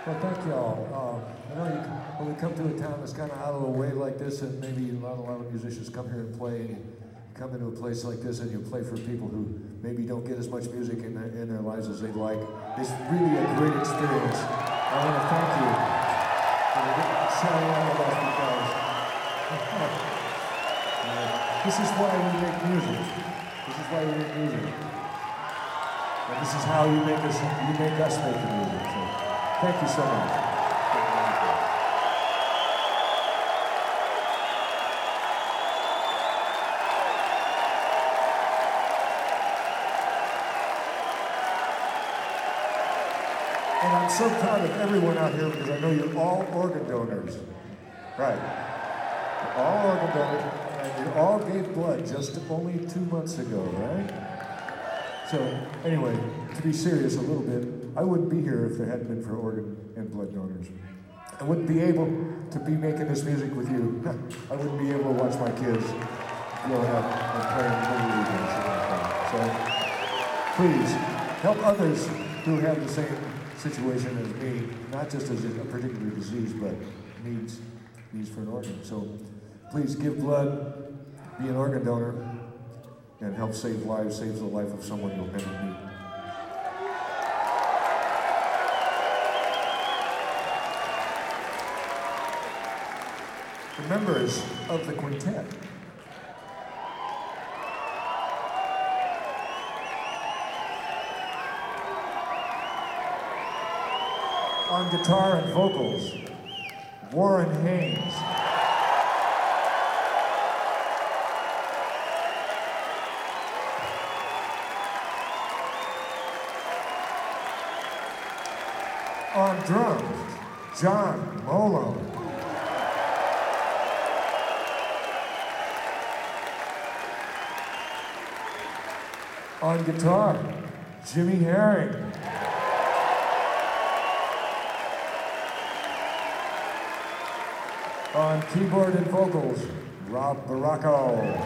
Well, thank y'all. I know when we come to a town that's kind of out of the way like this, and maybe not a lot of musicians come here and play, and you come into a place like this and you play for people who maybe don't get as much music in their lives as they'd like. It's really a great experience. I want to thank you for shouting out of us because this is why we make music. This is why we make music. And this is how you make us make the music. So, thank you so much. And I'm so proud of everyone out here because I know you're all organ donors. Right. You're all organ donors, and you all gave blood just only 2 months ago, right? So, anyway, to be serious a little bit, I wouldn't be here if there hadn't been for organ and blood donors. I wouldn't be able to be making this music with you. I wouldn't be able to watch my kids growing up and playing Little League and shit like that. So, please, help others who have the same situation as me, not just as a particular disease, but needs for an organ. So, please give blood, be an organ donor, and help save lives, saves the life of someone you'll never meet. The members of the quintet. On guitar and vocals, Warren Haynes. On drums, John Molo. On guitar, Jimmy Herring. On keyboard and vocals, Rob Baracco.